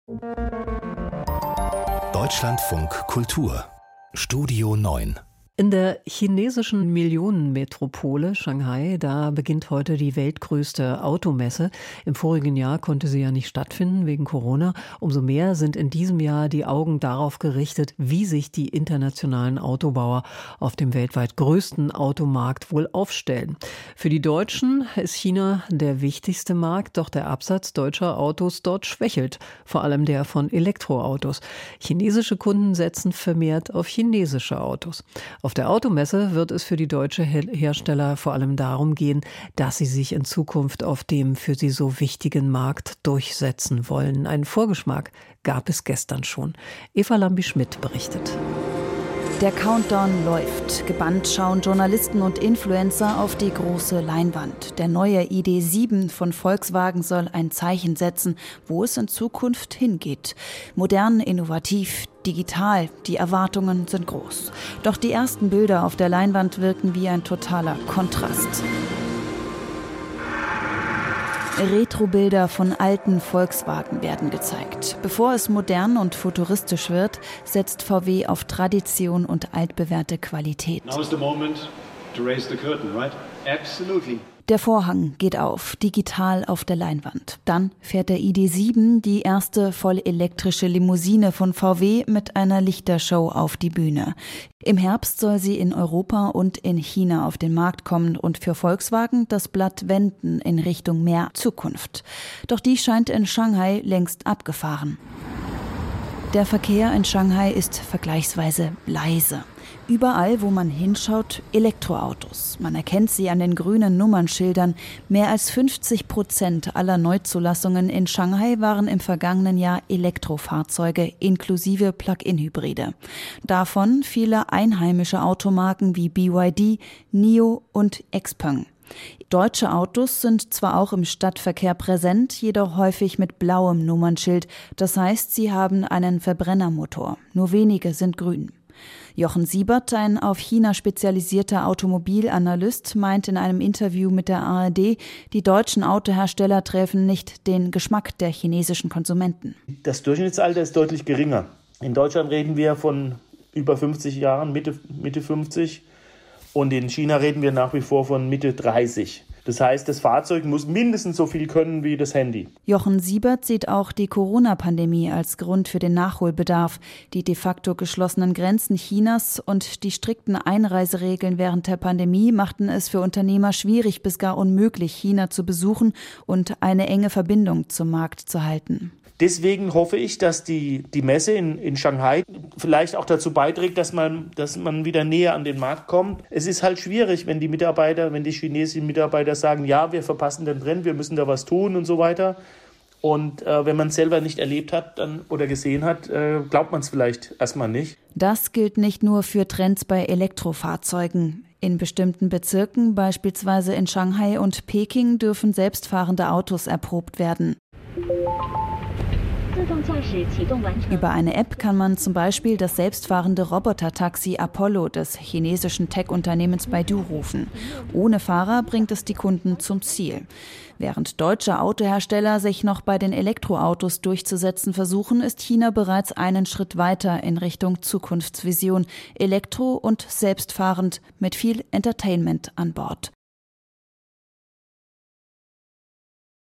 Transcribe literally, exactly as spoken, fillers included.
Deutschlandfunk Kultur Studio neun. In der chinesischen Millionenmetropole Shanghai, da beginnt heute die weltgrößte Automesse. Im vorigen Jahr konnte sie ja nicht stattfinden wegen Corona. Umso mehr sind in diesem Jahr die Augen darauf gerichtet, wie sich die internationalen Autobauer auf dem weltweit größten Automarkt wohl aufstellen. Für die Deutschen ist China der wichtigste Markt, doch der Absatz deutscher Autos dort schwächelt, vor allem der von Elektroautos. Chinesische Kunden setzen vermehrt auf chinesische Autos. Auf der Automesse wird es für die deutsche Hersteller vor allem darum gehen, dass sie sich in Zukunft auf dem für sie so wichtigen Markt durchsetzen wollen. Einen Vorgeschmack gab es gestern schon. Eva Lambi-Schmidt berichtet. Der Countdown läuft. Gebannt schauen Journalisten und Influencer auf die große Leinwand. Der neue I D sieben von Volkswagen soll ein Zeichen setzen, wo es in Zukunft hingeht. Modern, innovativ, digital. Die Erwartungen sind groß. Doch die ersten Bilder auf der Leinwand wirken wie ein totaler Kontrast. Retro-Bilder von alten Volkswagen werden gezeigt. Bevor es modern und futuristisch wird, setzt V W auf Tradition und altbewährte Qualität. Now is the moment to raise the curtain, right? Absolutely. Der Vorhang geht auf, digital auf der Leinwand. Dann fährt der I D sieben, die erste voll elektrische Limousine von V W, mit einer Lichtershow auf die Bühne. Im Herbst soll sie in Europa und in China auf den Markt kommen und für Volkswagen das Blatt wenden in Richtung mehr Zukunft. Doch die scheint in Shanghai längst abgefahren. Der Verkehr in Shanghai ist vergleichsweise leise. Überall, wo man hinschaut, Elektroautos. Man erkennt sie an den grünen Nummernschildern. Mehr als fünfzig Prozent aller Neuzulassungen in Shanghai waren im vergangenen Jahr Elektrofahrzeuge inklusive Plug-in-Hybride. Davon viele einheimische Automarken wie B Y D, N I O und Xpeng. Deutsche Autos sind zwar auch im Stadtverkehr präsent, jedoch häufig mit blauem Nummernschild. Das heißt, sie haben einen Verbrennermotor. Nur wenige sind grün. Jochen Siebert, ein auf China spezialisierter Automobilanalyst, meint in einem Interview mit der A R D, die deutschen Autohersteller treffen nicht den Geschmack der chinesischen Konsumenten. Das Durchschnittsalter ist deutlich geringer. In Deutschland reden wir von über fünfzig Jahren, Mitte, Mitte fünfzig. Und in China reden wir nach wie vor von Mitte dreißig. Das heißt, das Fahrzeug muss mindestens so viel können wie das Handy. Jochen Siebert sieht auch die Corona-Pandemie als Grund für den Nachholbedarf. Die de facto geschlossenen Grenzen Chinas und die strikten Einreiseregeln während der Pandemie machten es für Unternehmer schwierig bis gar unmöglich, China zu besuchen und eine enge Verbindung zum Markt zu halten. Deswegen hoffe ich, dass die, die Messe in, in Shanghai vielleicht auch dazu beiträgt, dass man, dass man wieder näher an den Markt kommt. Es ist halt schwierig, wenn die Mitarbeiter, wenn die chinesischen Mitarbeiter sagen, ja, wir verpassen den Trend, wir müssen da was tun und so weiter. Und äh, wenn man es selber nicht erlebt hat dann, oder gesehen hat, äh, glaubt man es vielleicht erstmal nicht. Das gilt nicht nur für Trends bei Elektrofahrzeugen. In bestimmten Bezirken, beispielsweise in Shanghai und Peking, dürfen selbstfahrende Autos erprobt werden. Über eine App kann man zum Beispiel das selbstfahrende Roboter-Taxi Apollo des chinesischen Tech-Unternehmens Baidu rufen. Ohne Fahrer bringt es die Kunden zum Ziel. Während deutsche Autohersteller sich noch bei den Elektroautos durchzusetzen versuchen, ist China bereits einen Schritt weiter in Richtung Zukunftsvision. Elektro und selbstfahrend mit viel Entertainment an Bord.